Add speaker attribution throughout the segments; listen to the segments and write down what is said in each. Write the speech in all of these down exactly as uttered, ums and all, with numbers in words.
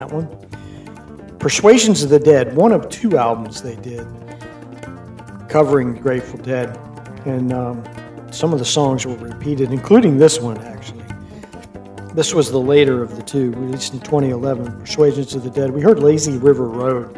Speaker 1: That one. Persuasions of the Dead, one of two albums they did covering Grateful Dead. And um, some of the songs were repeated, including this one, actually. This was the later of the two, released in twenty eleven, Persuasions of the Dead. We heard Lazy River Road,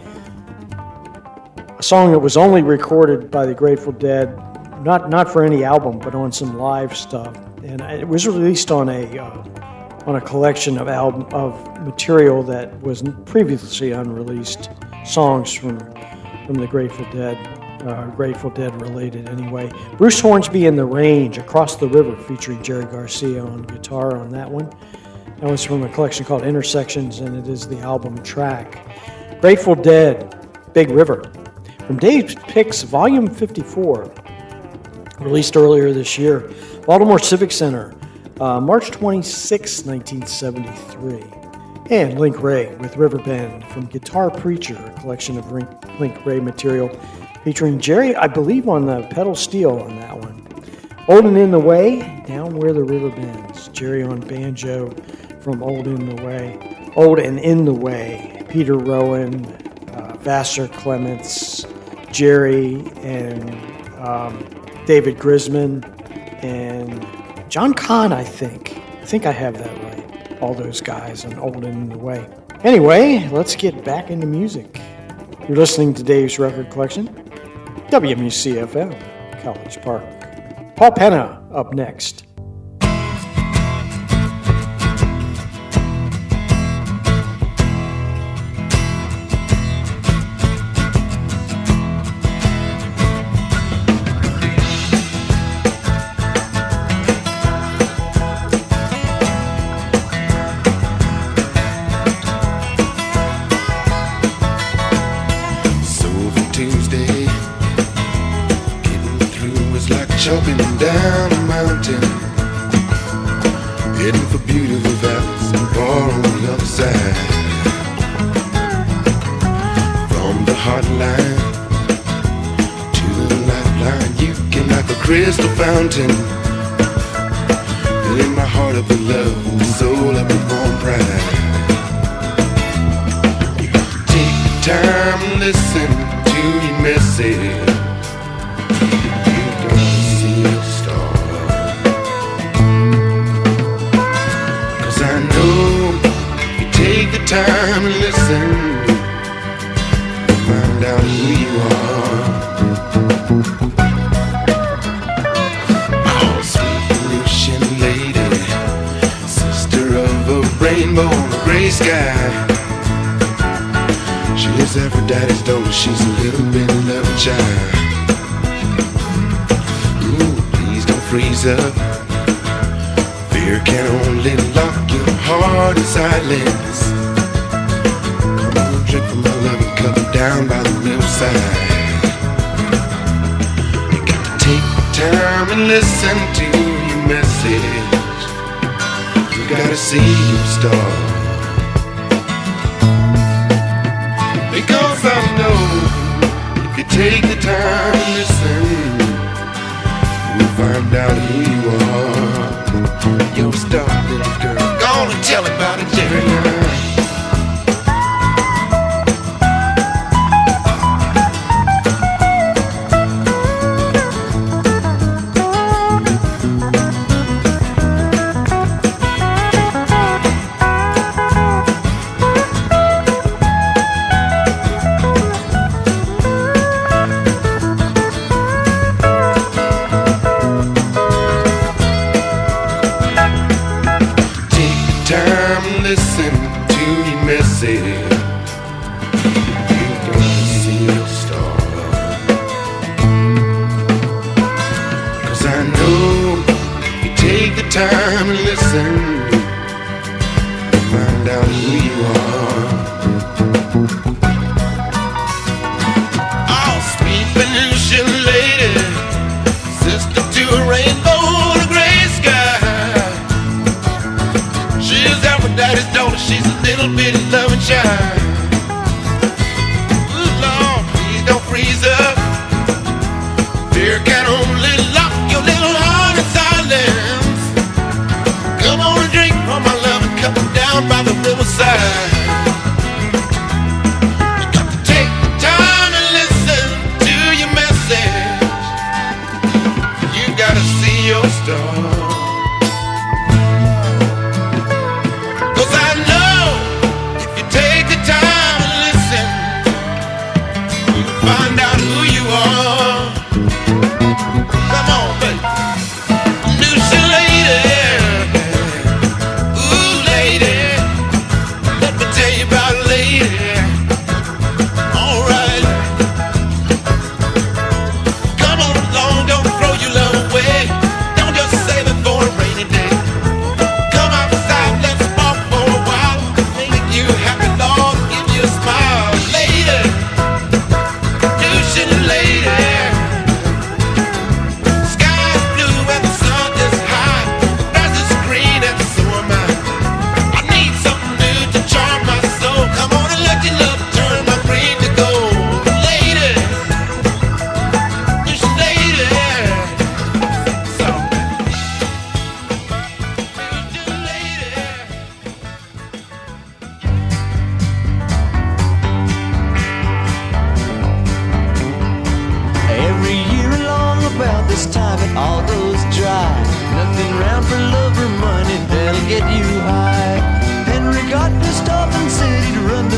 Speaker 1: a song that was only recorded by the Grateful Dead, not not for any album, but on some live stuff. And it was released on a uh, on a collection of album of material that was previously unreleased, songs from from the Grateful Dead, uh, Grateful Dead related anyway. Bruce Hornsby and the Range, Across the River, featuring Jerry Garcia on guitar on that one. That was from a collection called Intersections, and it is the album track. Grateful Dead, Big River, from Dave's Picks, Volume fifty-four, released earlier this year. Baltimore Civic Center, uh, March twenty-sixth, nineteen seventy-three. And Link Wray with Riverbend from Guitar Preacher, a collection of Link Wray material featuring Jerry, I believe, on the pedal steel on that one. Old and in the Way, Down Where the River Bends. Jerry on banjo from Old in the Way. Old and in the Way, Peter Rowan, uh, Vassar Clements, Jerry, and um, David Grisman, and John Kahn, I think. I think I have that right. All those guys on Old and in the Way. Anyway, let's get back into music. You're listening to Dave's Record Collection, W M U C F M, College Park. Paul Penna up next.
Speaker 2: Chopping down a mountain, heading for beautiful valleys and far on the other side. From the hotline to the lifeline, you can like a crystal fountain, filling my heart up with love and soul up with warm pride. You got to take time and listen to your message. Time and listen, find out who you are. Oh, sweet Lucian lady, sister of a rainbow and a gray sky. She is Aphrodite's daughter, she's a little bit of love child. Ooh, please don't freeze up. Fear can only lock your heart in silence. Drink from my loving cup down by the riverside. You got to take time and listen to your message. You gotta see your star, because I know if you take the time and listen, you'll find out who you are. You're a star, little girl. Go on and tell about it, Jerry, now. Time and listen, find out who you are. Oh, sweet Venusian lady, sister to a rainbow and a gray sky. She is Aphrodite's daughter, she's a little bitty loving child. Ooh, Lord, please don't freeze up. Fear can only lock your little heart in silence. Come on and drink from my loving cup down by the riverside.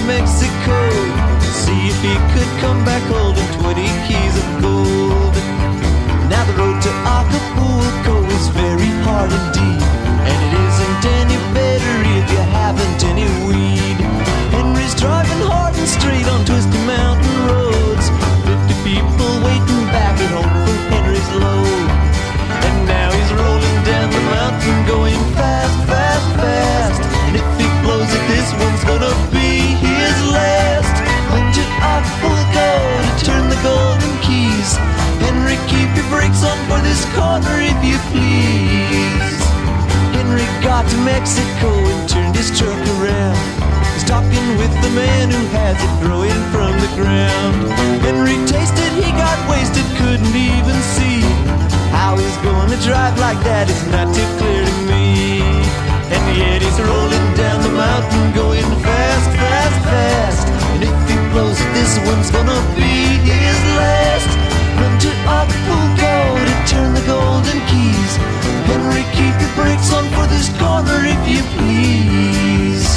Speaker 3: Mexico to see if he could come back holding twenty keys of gold. Now the road to Acapulco is very hard indeed, and it isn't any better if you haven't any weed. Henry's driving hard and straight on twisty mountain roads, fifty people waiting back at home for Henry's load. And now he's rolling down the mountain going fast, fast, fast, and if he blows it, this one's gonna be his last. Went to Acapulco to turn the golden keys. Henry, keep your brakes on for this corner if you please. Henry got to Mexico and turned his truck around. He's talking with the man who has it growing from the ground. Henry tasted, he got wasted, couldn't even see. How he's gonna drive like that is not too clear to me. And yet he's rolling down the mountain going fast, fast, fast, and if he blows it, this one's gonna be his last. Run to Acapulco to turn the golden keys. Henry, keep your brakes on for this corner if you please.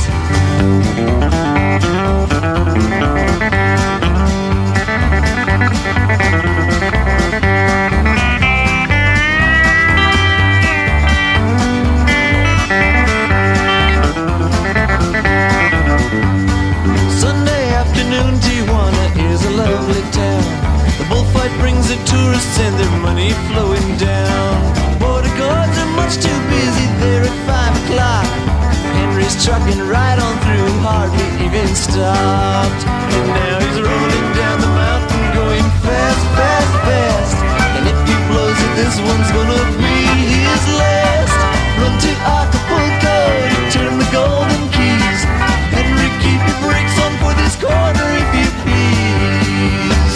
Speaker 3: Sunday afternoon, Tijuana is a lovely town. The bullfight brings the tourists and their money flowing down. Border guards are much too busy there at five o'clock. Henry's trucking right on through, hardly even stopped. And now he's rolling down the mountain going fast, fast, fast, and if he blows it, this one's gonna be his last. Run to Acapulco to turn the golden keys. Henry, keep your brakes on for this corner if you please.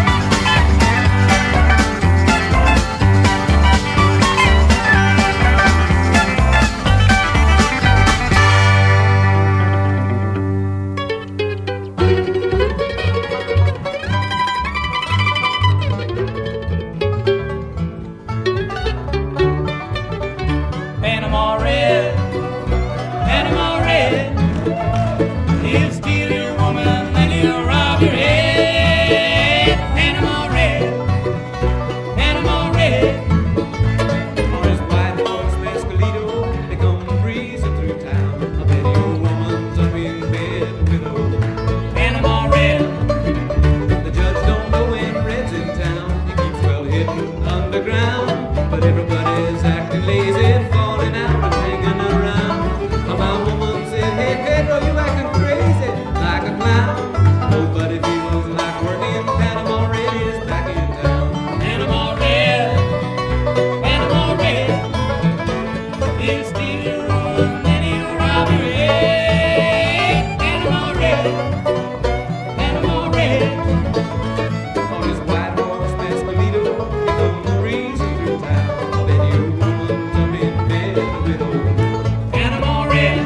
Speaker 4: Panama Red, Panama Red, he'll steal your woman and he'll rob your head. Panama Red, Panama Red,
Speaker 5: On his white horse, Mescalito, they come breezing through town. I bet your woman's up in bed with a
Speaker 4: Panama Red,
Speaker 5: The judge don't know when Red's in town. He keeps well hidden underground, but everybody's acting lazy, falling out and hanging around. My woman said, hey Pedro, you acting crazy like a clown. Nobody feels like working. Panama Red is back in town.
Speaker 4: Panama Red, Panama Red, he'll steal your woman and he'll rob your head. Panama Red, Panama Red,
Speaker 5: On his white horse, Mescalito, he comes breezing through town. I bet your woman's up in bed with a
Speaker 4: Panama Red.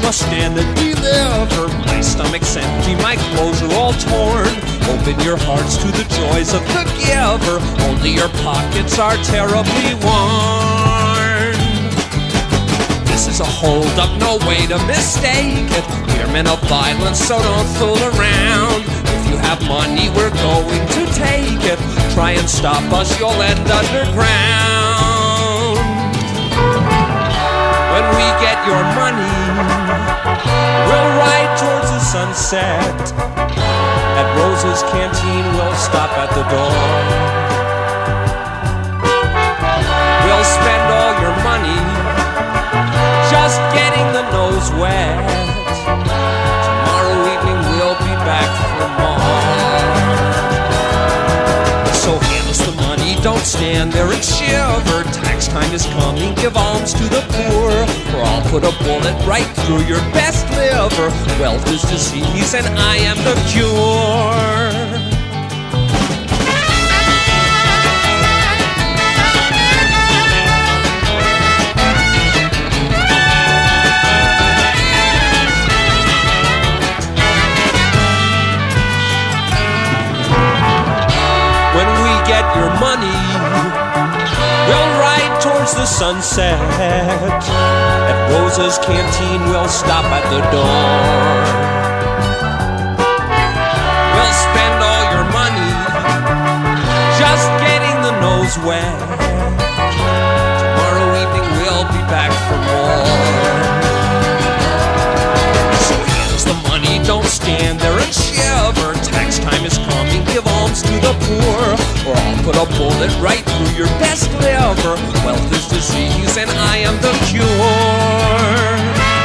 Speaker 6: must stand and deliver. My stomach's empty, my clothes are all torn. Open your hearts to the joys of the giver. Only your pockets are terribly worn. This is a hold-up, no way to mistake it. We're men of violence, so don't fool around. If you have money, we're going to take it. Try and stop us, you'll end underground. When we get your money, we'll ride towards the sunset. At Rose's Canteen, we'll stop at the door. We'll spend all your money just getting the nose wet. Tomorrow evening we'll be back for more. So hand us the money, don't stand there and shiver. Tax time is coming, give alms to the poor, or I'll put a bullet right through your best liver. Wealth is disease and I am the cure. Get your money, we'll ride towards the sunset. At Rosa's Canteen, we'll stop at the door. We'll spend all your money just getting the nose wet. Tomorrow evening, we'll be back for more. So here's the money, don't stand there and shiver. Tax time is coming, give alms to the poor, or I'll put a bullet right through your best liver. Wealth is disease and I am the cure.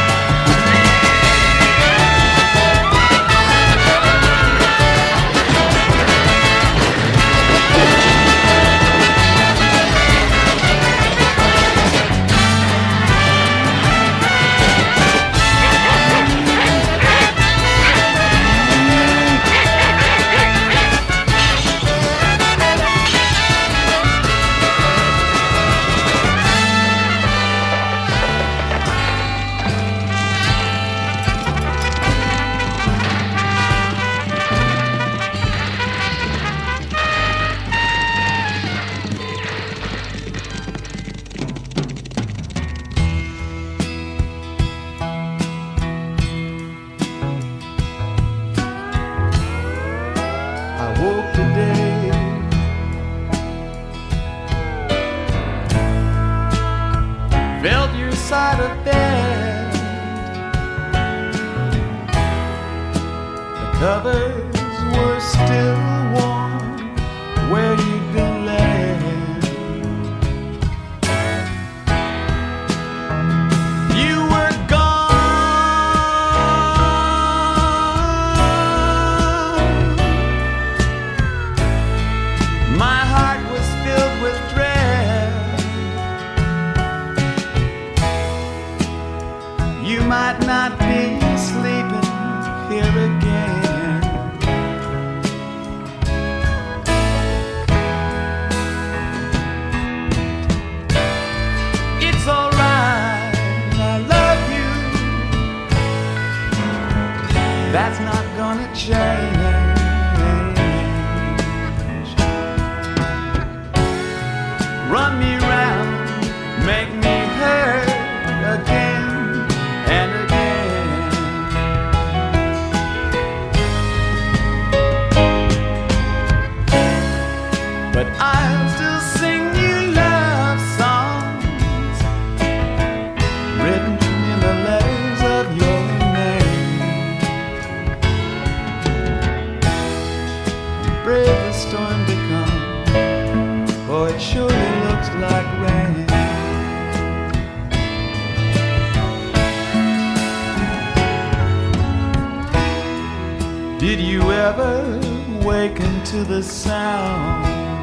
Speaker 3: Did you ever waken to the sound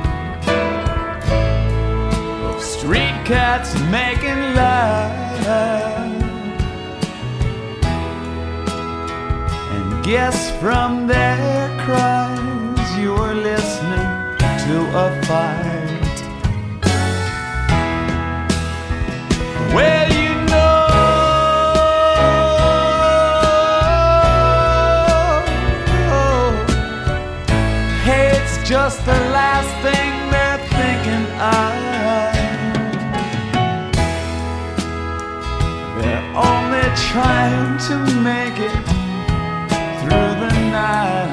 Speaker 3: of street cats making love and guess from their cries you were listening to a fight? Well, you know just the last thing they're thinking of. They're only trying to make it through the night.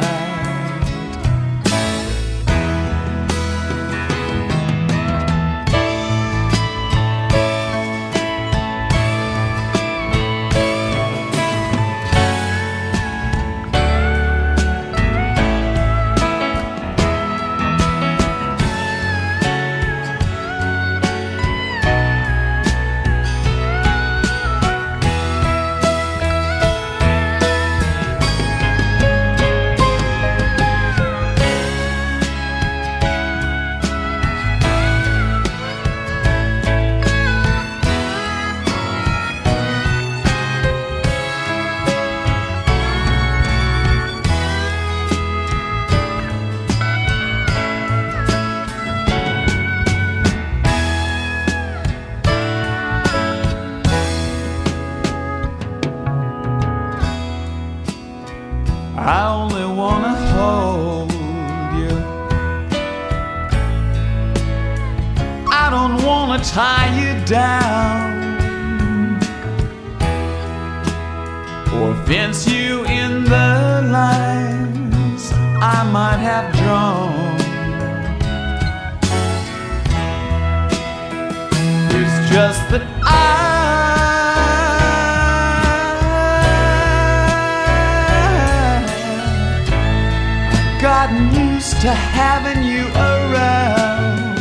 Speaker 3: I only wanna hold you. I don't wanna tie you down or fence you in the lines I might have drawn. It's just that I gotten used to having you around.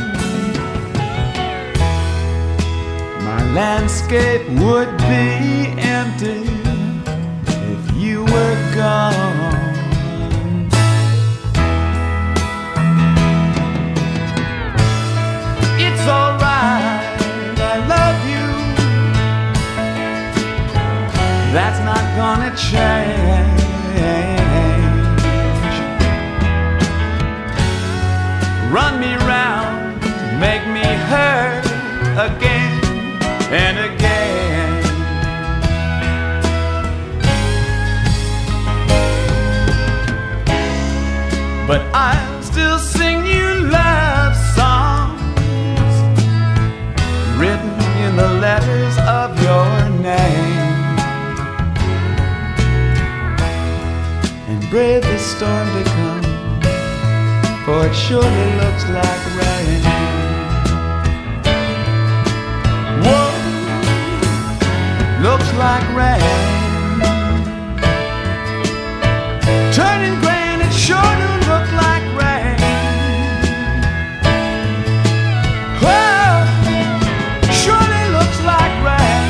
Speaker 3: My landscape would be empty if you were gone. It's alright, I love you. That's not gonna change. Run me round, make me hurt again and again. But I'll still sing you love songs written in the letters of your name, and brave the storm to come, for it surely looks like rain. Whoa, looks like rain. Turning gray and it sure do look like rain. Whoa, surely looks like rain.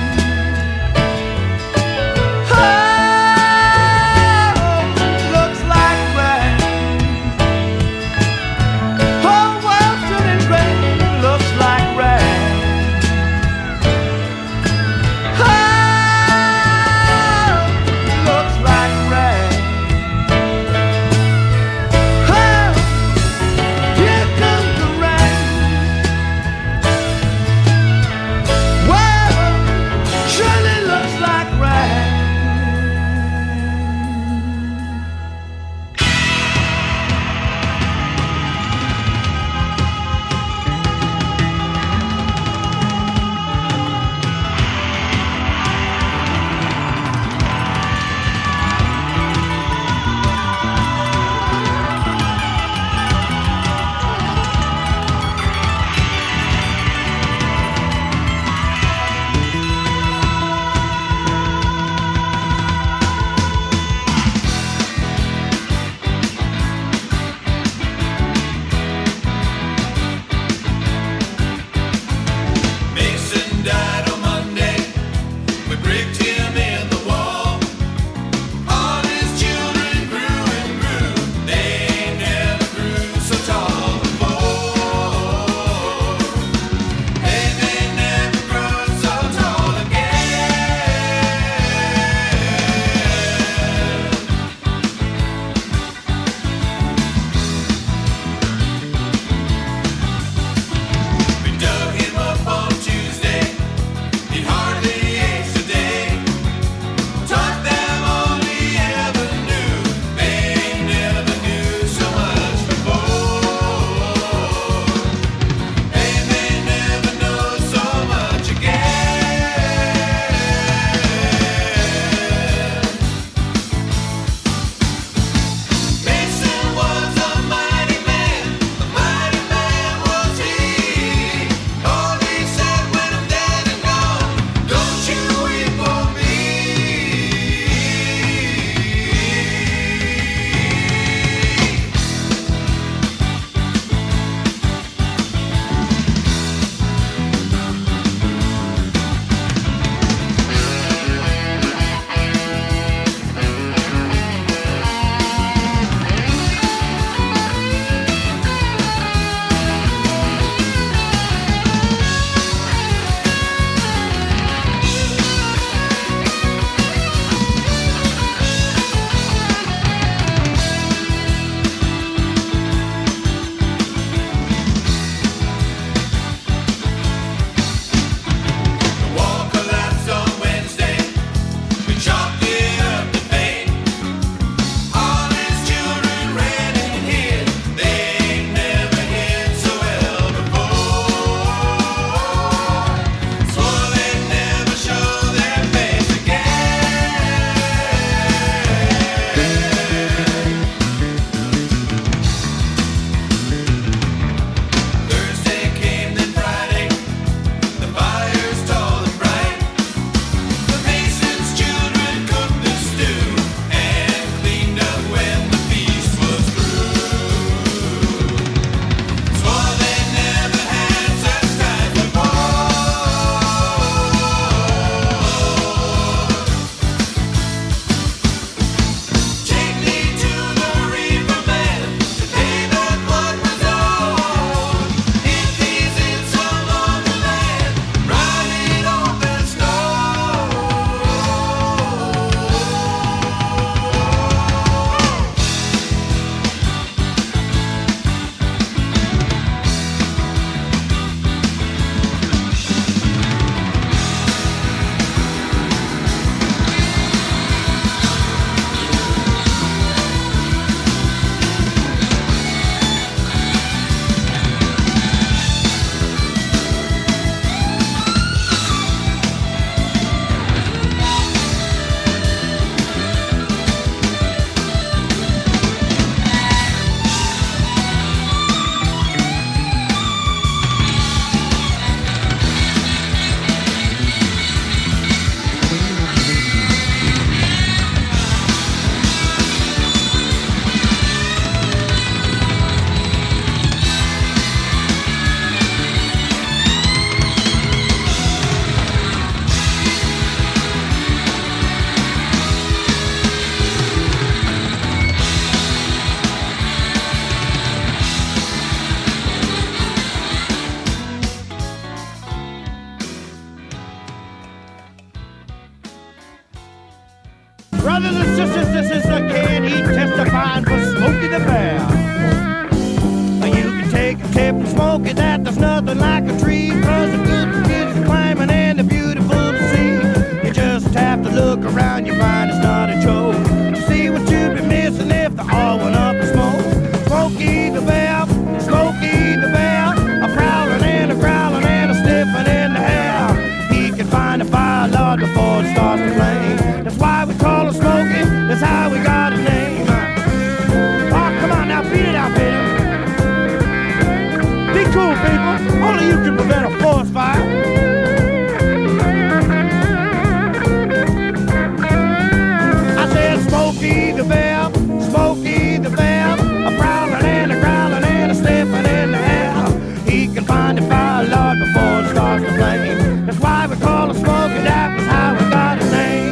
Speaker 3: Oh, looks like rain.
Speaker 7: nothing like a tree, 'cause the good kids are climbing and they're beautiful to see. You just have to look around, you find it's not a joke. See what you'd be missing if they all went up in smoke. Smokey the Bear, Smokey the Bear, a prowling and a growling and a sniffing in the hair. He can find a fire, Lord, before it starts to flame. That's why we call him Smokey, that's how we got his name. Oh, come on now, beat it out, Peter. Be cool, people. Only you can prevent a forest fire. I said Smokey the Bear, Smokey the Bear, a prowling and a growling and a sniffing in the air. He can find a fire, Lord, before it starts to flame. That's why we call him Smokey, that was how we got his name.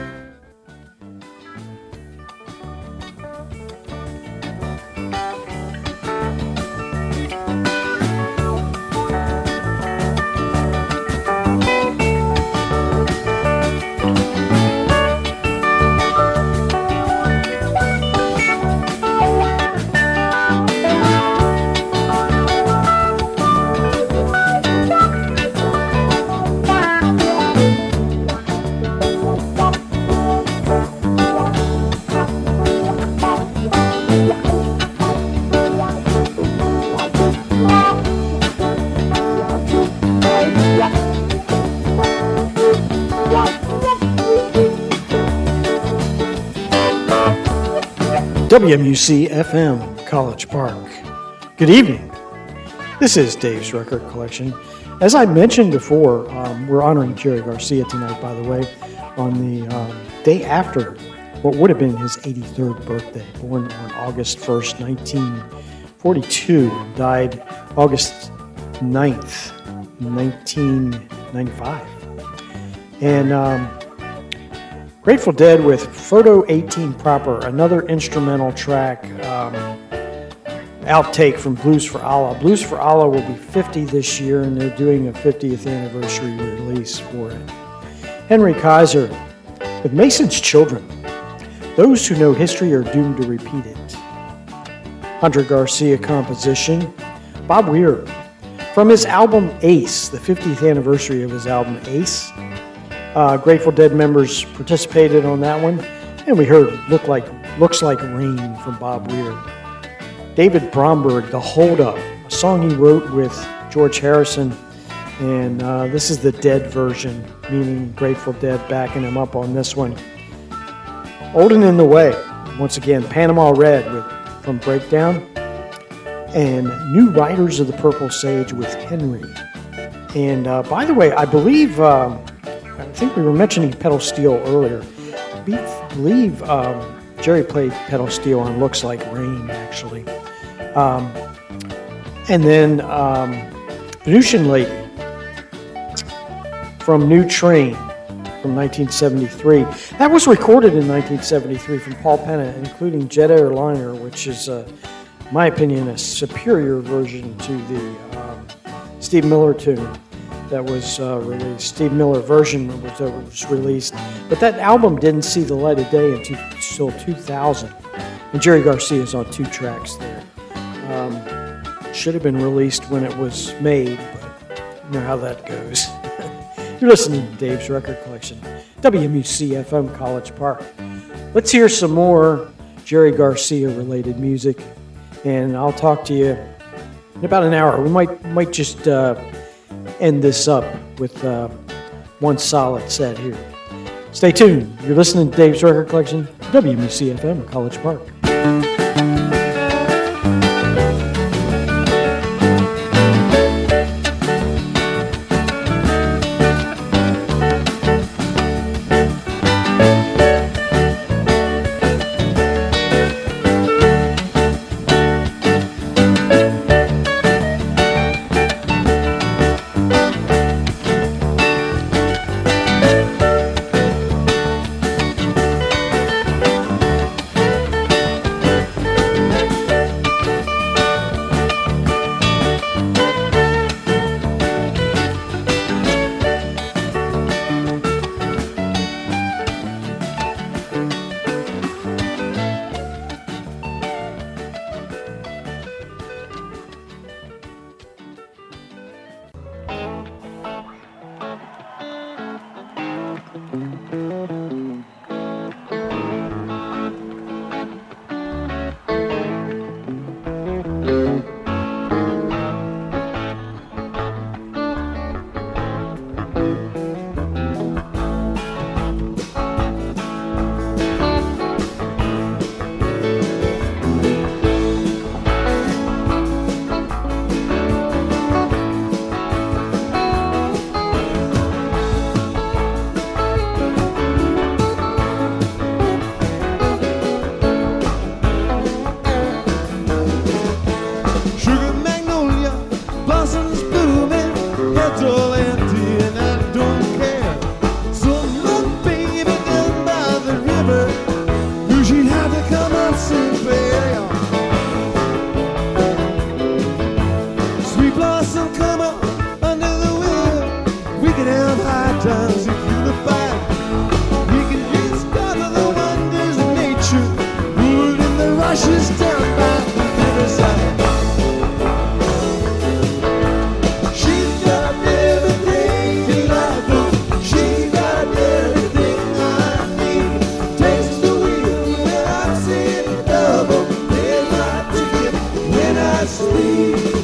Speaker 7: W M U C F M, College Park. Good evening. This is Dave's Record Collection. As I mentioned before, um, we're honoring Jerry Garcia tonight, by the way, on the um, day after what would have been his eighty-third birthday. Born on August first, nineteen forty-two, died August ninth, nineteen ninety-five. And um, Grateful Dead with Photo eighteen Proper, another instrumental track, um, outtake from Blues for Allah. Blues for Allah will be fifty this year, and they're doing a fiftieth anniversary release for it. Henry Kaiser with Mason's Children. Those who know history are doomed to repeat it. Hunter Garcia composition. Bob Weir. From his album Ace, the fiftieth anniversary of his album Ace. Uh, Grateful Dead members participated on that one, and we heard Look Like Looks Like Rain from Bob Weir. David Bromberg, The Hold Up, a song he wrote with George Harrison, and uh, this is the Dead version, meaning Grateful Dead backing him up on this one. Old and in the Way, once again, Panama Red with, from Breakdown, and New Riders of the Purple Sage with Henry. And uh, by the way, I believe... Uh, I think we were mentioning pedal steel earlier. I believe um, Jerry played pedal steel on Looks Like Rain, actually. Um, and then um, Venusian Lady from New Train from nineteen seventy-three. That was recorded in nineteen seventy-three from Paul Penna, including Jet Airliner, which is, uh, in my opinion, a superior version to the um, Steve Miller tune that was uh, released. Steve Miller version was, uh, was released, but that album didn't see the light of day until two thousand. And Jerry Garcia is on two tracks there. Um, should have been released when it was made, but you know how that goes. You're listening to Dave's Record Collection, W M U C F M, College Park. Let's hear some more Jerry Garcia related music, and I'll talk to you in about an hour. We might might just uh, end this up with uh, one solid set here. Stay tuned. You're listening to Dave's Record Collection, W M U C F M, College Park.
Speaker 3: sleep.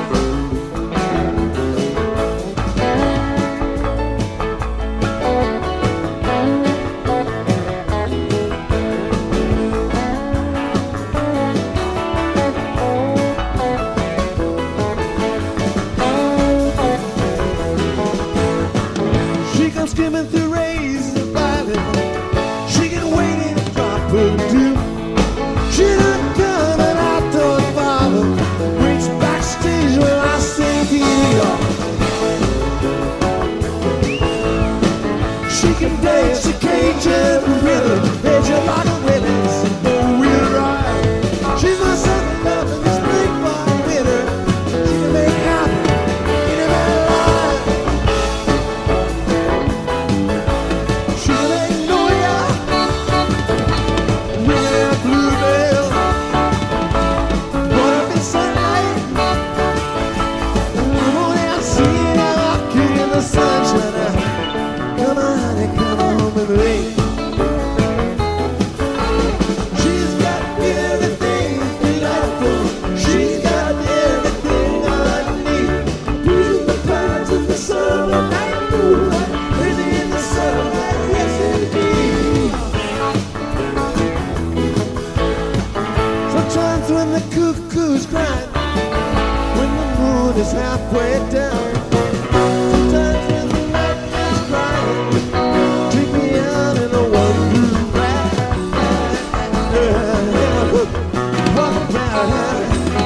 Speaker 3: She comes skimming through rays of violet. She can wait in a drop of dew. She done come and I don't bother. Reach backstage when I sing to you. She can dance a Cajun rhythm. There's your lot of women's four-wheel ride. She's my second love in the spring, fall, and winter. She can make happy anybody alive. She can make Noya, Winter Bluebell. Born up in sunlight. Come on and see her rocking in the sunshine. Come on, honey, come on with me. She's got everything delightful. She's got everything I need. Beautiful clouds in the summer night moonlight. Crazy in the sunlight, yes indeed. Sometimes when the cuckoo's crying, when the moon is halfway down, sometimes when the night is crying, take me out in a one-room ride. Walk around.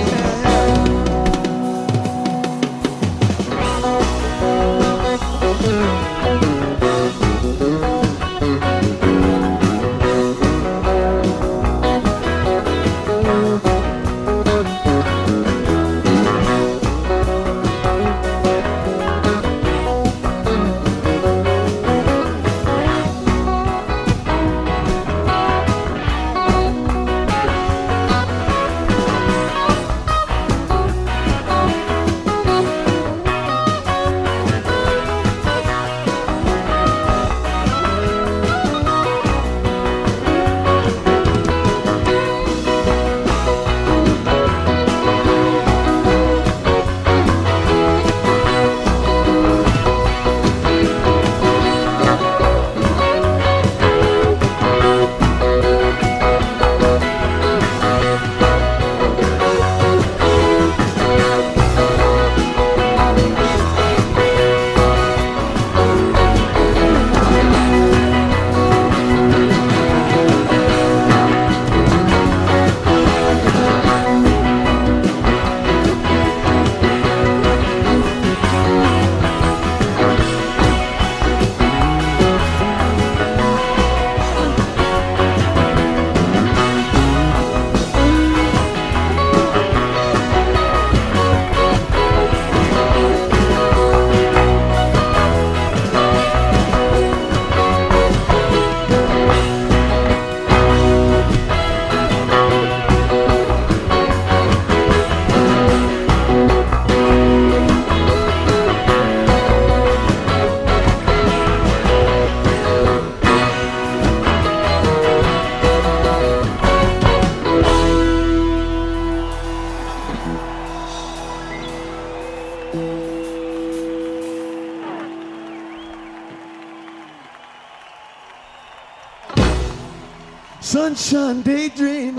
Speaker 3: Sunshine daydream,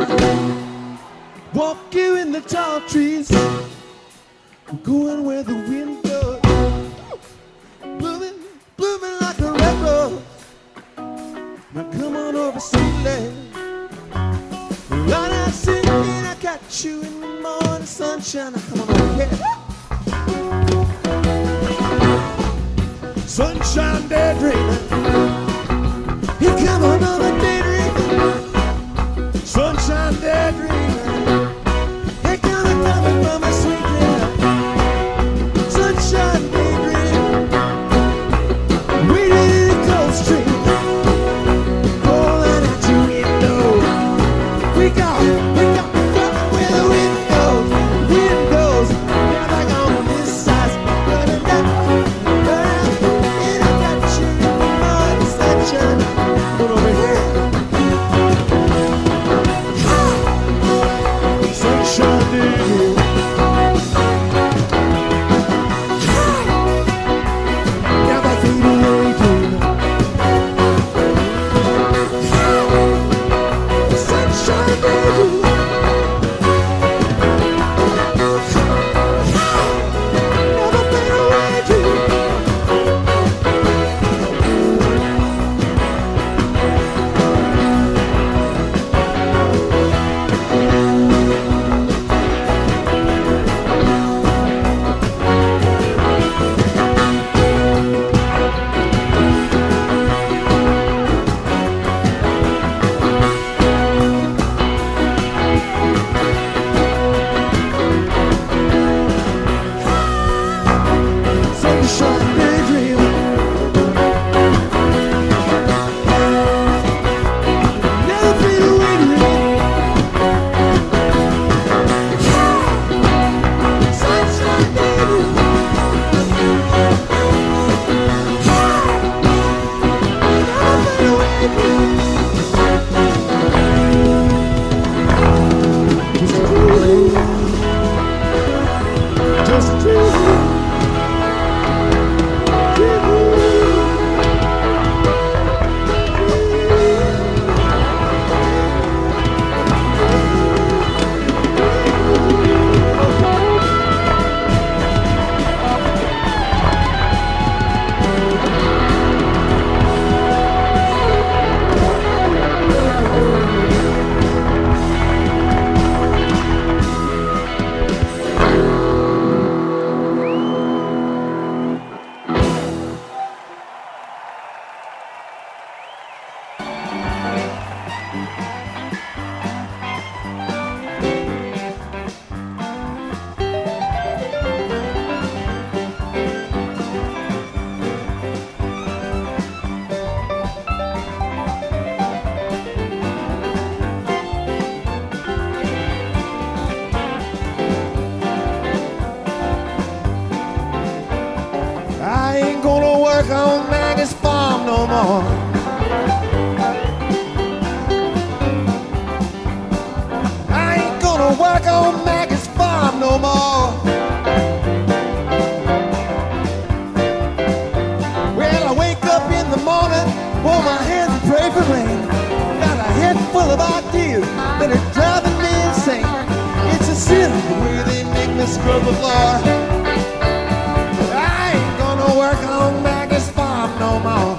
Speaker 3: walking in the tall trees, going where the wind goes, blooming, blooming like a red rose. Now come on over, sweetly. Right out sitting, I got you in the morning sunshine. Now come on over here. Sunshine daydreaming, here come another daydream. Sunshine daydreaming, here come another from a sweet dream. Sunshine daydreaming, waiting in the cold street, rolling at your window. We go, we go, go where the wind goes, wind goes. Yeah, like on this side, running down, running, and I got you in the morning sunshine. Come over here.
Speaker 2: gonna work on Maggie's farm no more. Well, I wake up in the morning, hold my hands and pray for rain. Got a head full of ideas that are driving me insane. It's a sin the way they make me scrub the floor. I ain't gonna work on Maggie's farm no more.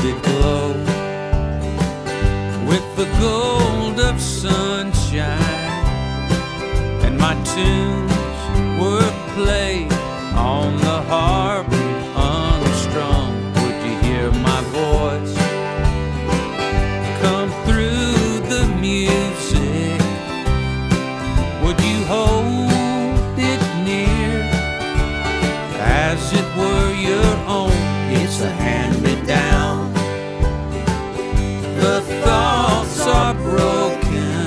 Speaker 6: that glow with the gold of sunshine, and my tunes were played on the harp unstrung. Would you hear my voice come through the music? Would you hold it near as it were your own? It's a hand-me-down. The thoughts are broken.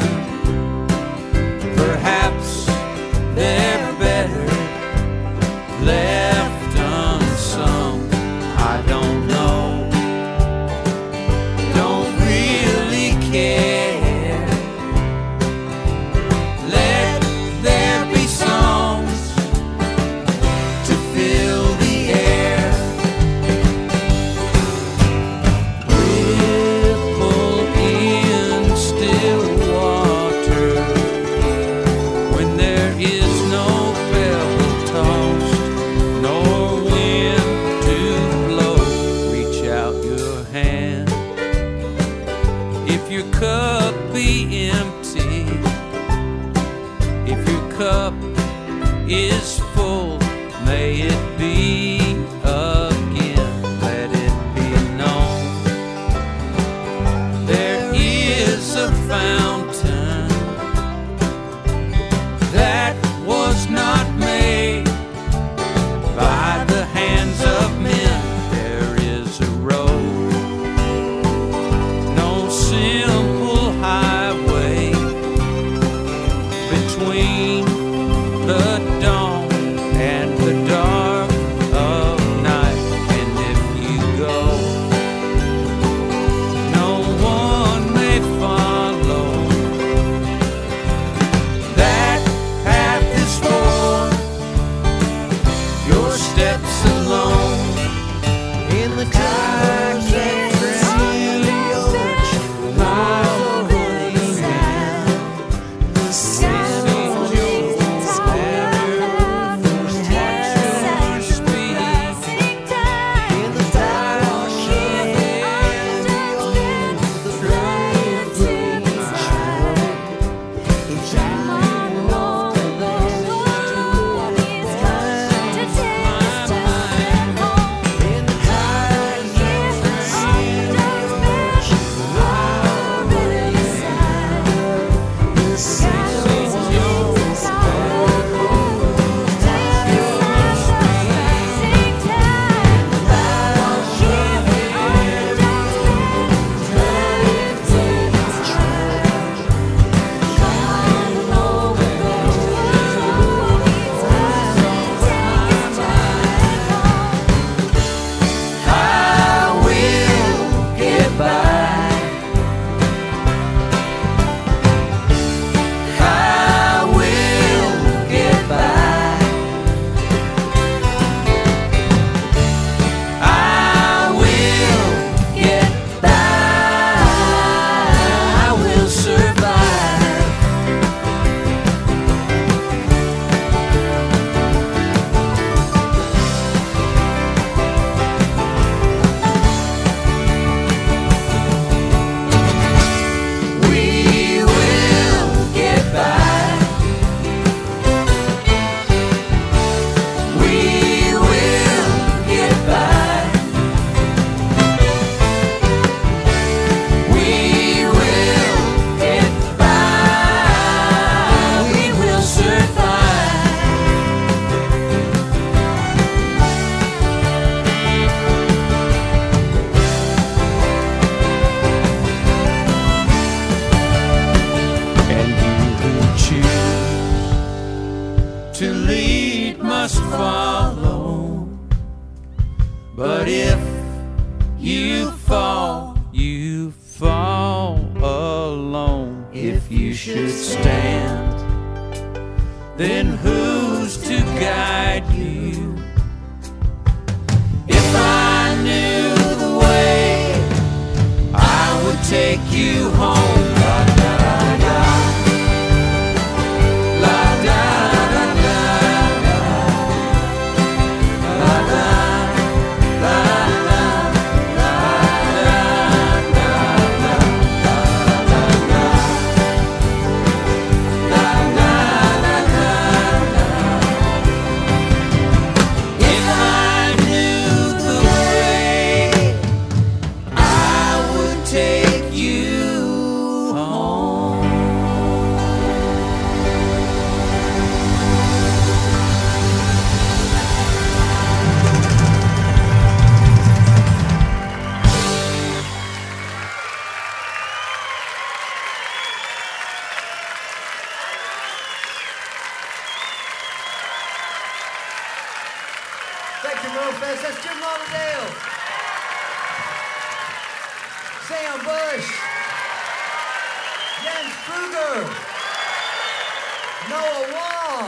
Speaker 6: Perhaps they're better left unsung. I don't know. Don't really care. Let there be songs to fill the air. Ripple in still water when there is no pebble tossed, nor wind to blow. Reach out your hand. If your cup be empty, if your cup is full, may it be again. Let it be known there is a fountain that was not made by the hands of men. There is a road, no simple highway between the dawn and the dark of night. And if you go, no one may follow. That path is for your steps alone. In the times that feel the ocean, how running sand, the seas yours better watch your speed. In the dark shade, the bright sunshine, if you know there's to in the times But if you fall, you fall alone. If you should stand, then who's to guide you? If I knew the way, I would take you home. La, da, da, da. La, da, da, da. La, da, la, la, la, la.
Speaker 8: Hellfest. That's Jim Lauderdale. Sam Bush. Jens Kruger. Noah Wall.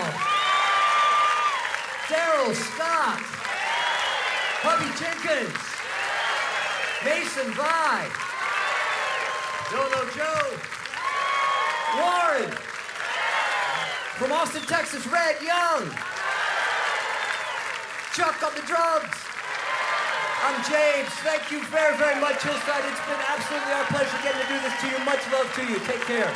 Speaker 8: Daryl Scott. Hubby Jenkins. Mason Vi. Dono Joe. Warren. From Austin, Texas, Red Young. Chuck on the drums. I'm James. Thank you very, very much, Hillside. It's been absolutely our pleasure getting to do this to you. Much love to you. Take care.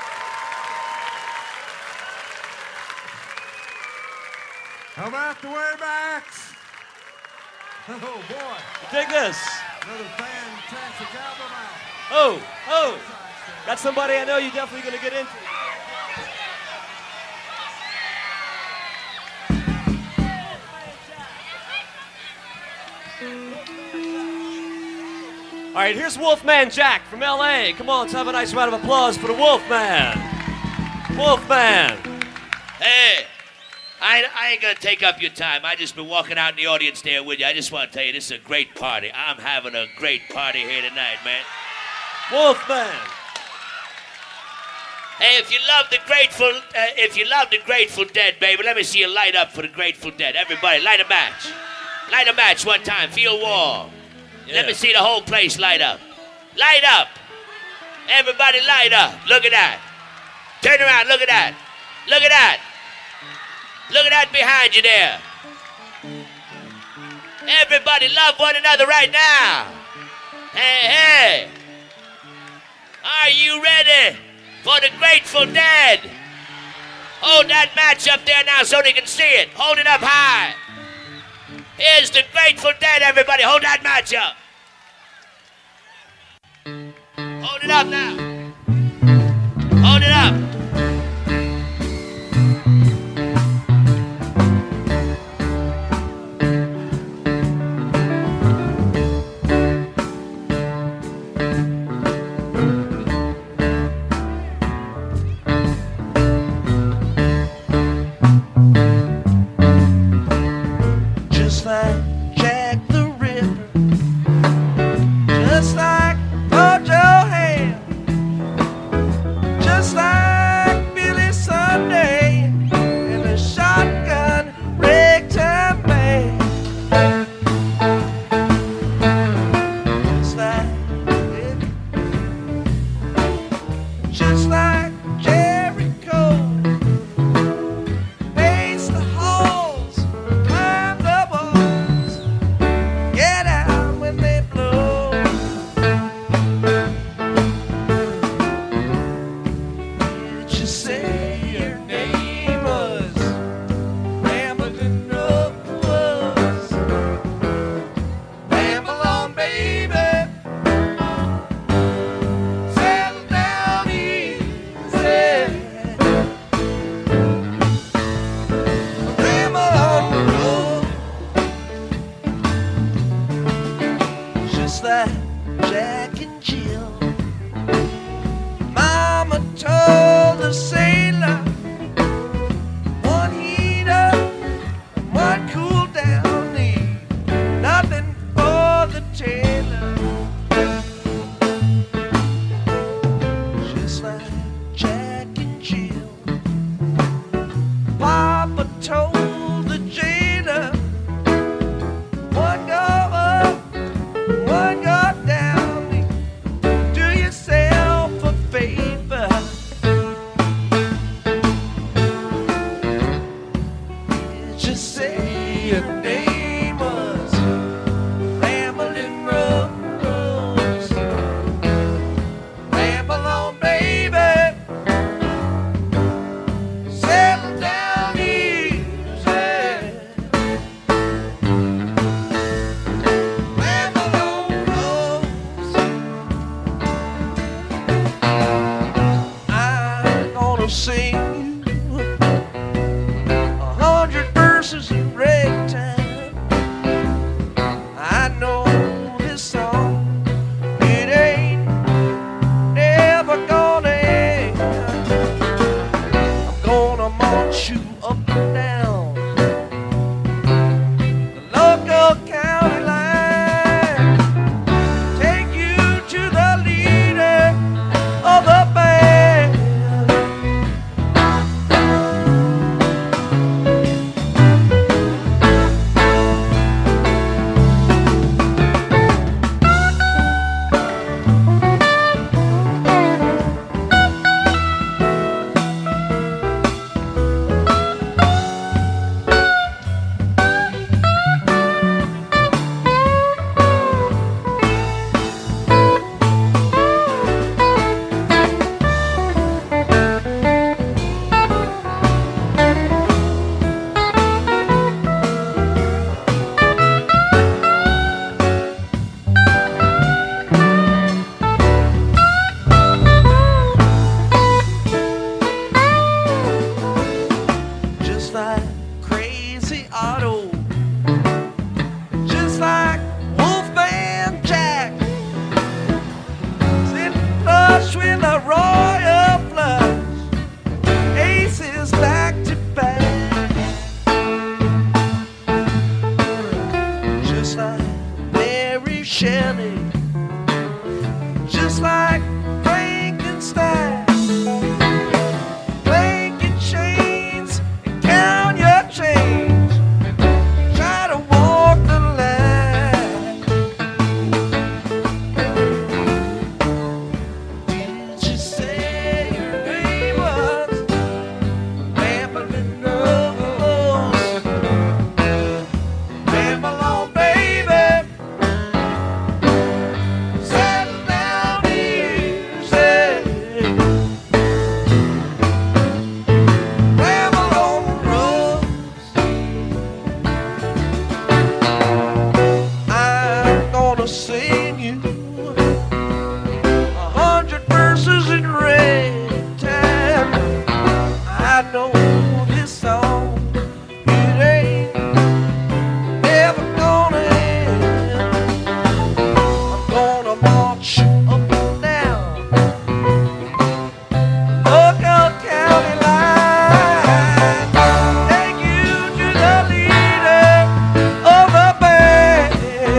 Speaker 2: How about the Waybacks? Oh, boy.
Speaker 9: Dig this.
Speaker 2: Another fantastic album out.
Speaker 9: Oh, oh. That's somebody I know you're definitely going to get into. All right, here's Wolfman Jack from L A. Come on, let's have a nice round of applause for the Wolfman. Wolfman.
Speaker 10: Hey, I, I ain't gonna take up your time. I just been walking out in the audience there with you. I just want to tell you, this is a great party. I'm having a great party here tonight, man.
Speaker 9: Wolfman.
Speaker 10: Hey, if you love the Grateful, uh, if you love the Grateful Dead, baby, let me see you light up for the Grateful Dead. Everybody, light a match. Light a match one time. Feel warm.
Speaker 9: Yeah.
Speaker 10: Let me see the whole place light up. Light up. Everybody light up. Look at that. Turn around. Look at that. Look at that. Look at that behind you there. Everybody love one another right now. Hey, hey. Are you ready for the Grateful Dead? Hold that match up there now so they can see it. Hold it up high. Here's the Grateful Dead, everybody. Hold that match up. Hold it up now. Hold it up.
Speaker 3: Just like Jack the Ripper, just like Lord Johan, a royal flush, aces back to back, just like Mary Shelley, just like Frankenstein. Clank your chains and count your change. Try to walk the line. Did you say your name was Rambling Rose? Ramble on, baby. Settle down easy. Ramble on, Rose. I'm gonna sing you a hundred verses in ragtime. I know this song, it ain't never gonna end. I'm gonna march up and down Local County line, take you to the leader of the band.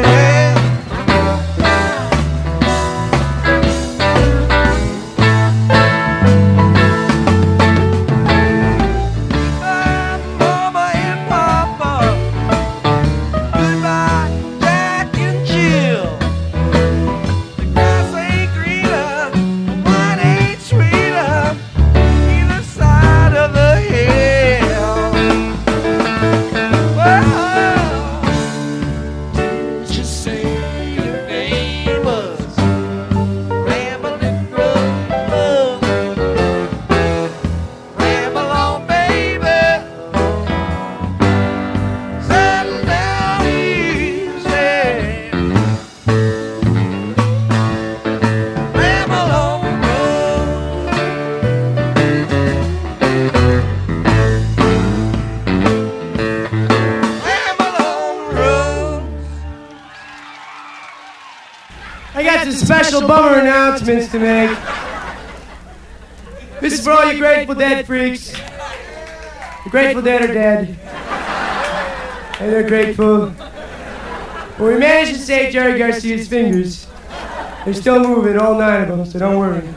Speaker 3: Goodbye, Mama and Papa. Goodbye, Jack and Jill. The grass ain't greener, the wine ain't sweeter, either side of the hill. Well, did you say your name was Rambling Rose? Ramble on, baby. Settle down easy. Ramble on, Rose. Ramble on, Rose.
Speaker 11: I got some special bummer announcements to make. This is for all you Grateful Dead freaks. The Grateful Dead are dead. And they're grateful. But we managed to save Jerry Garcia's fingers. They're still moving, all nine of them, so don't worry.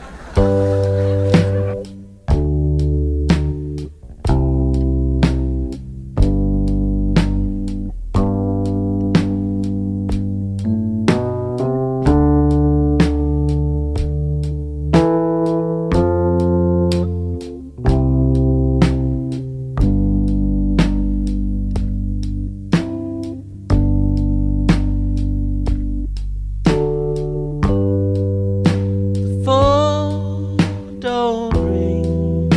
Speaker 3: Phone don't ring,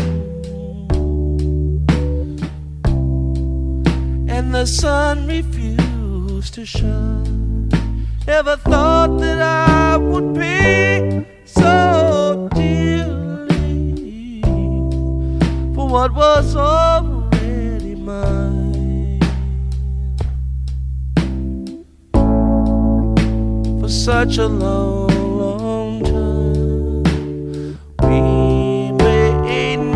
Speaker 3: and the sun refused to shine. Never thought that I would pay so dearly for what was already mine. For such a long